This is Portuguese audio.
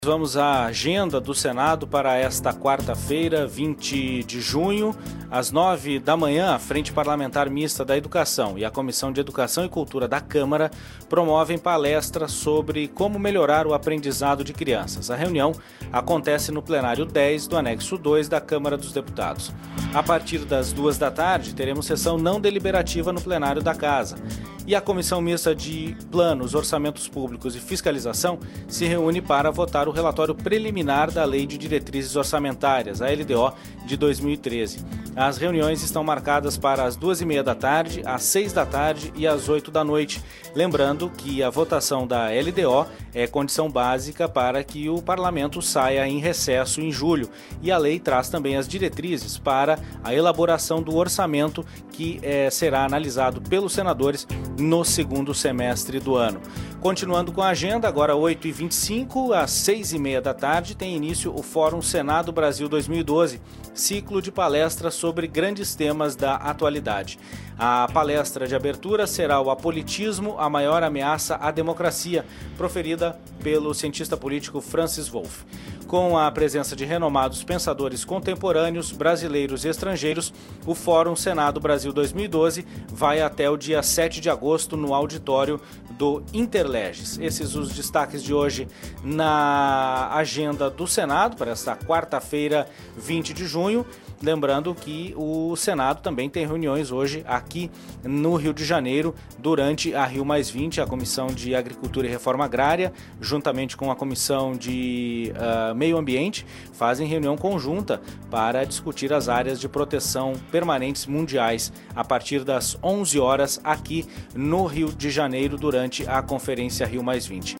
Vamos à agenda do Senado para esta quarta-feira, 20 de junho, às 9 da manhã. A Frente Parlamentar Mista da Educação e a Comissão de Educação e Cultura da Câmara promovem palestra sobre como melhorar o aprendizado de crianças. A reunião acontece no plenário 10 do anexo 2 da Câmara dos Deputados. A partir das 2 da tarde, teremos sessão não deliberativa no plenário da Casa. E a Comissão Mista de Planos, Orçamentos Públicos e Fiscalização se reúne para votar o relatório preliminar da Lei de Diretrizes Orçamentárias, a LDO, de 2013. As reuniões estão marcadas para as 2h30 da tarde, às 6 da tarde e às 8 da noite. Lembrando que a votação da LDO é condição básica para que o Parlamento saia em recesso em julho. E a lei traz também as diretrizes para a elaboração do orçamento que será analisado pelos senadores no segundo semestre do ano. Continuando com a agenda, agora 8h25, às 6h30 da tarde, tem início o Fórum Senado Brasil 2012, ciclo de palestras sobre grandes temas da atualidade. A palestra de abertura será o Apolitismo, a maior ameaça à democracia, proferida pelo cientista político Francis Wolff. Com a presença de renomados pensadores contemporâneos, brasileiros e estrangeiros, o Fórum Senado Brasil 2012 vai até o dia 7 de agosto no auditório do Interleges. Esses os destaques de hoje na agenda do Senado para esta quarta-feira, 20 de junho. Lembrando que o Senado também tem reuniões hoje aqui no Rio de Janeiro, durante a Rio+20, a Comissão de Agricultura e Reforma Agrária, juntamente com a Comissão de Meio Ambiente, fazem reunião conjunta para discutir as áreas de proteção permanentes mundiais a partir das 11 horas aqui no Rio de Janeiro, durante a Conferência Rio+20.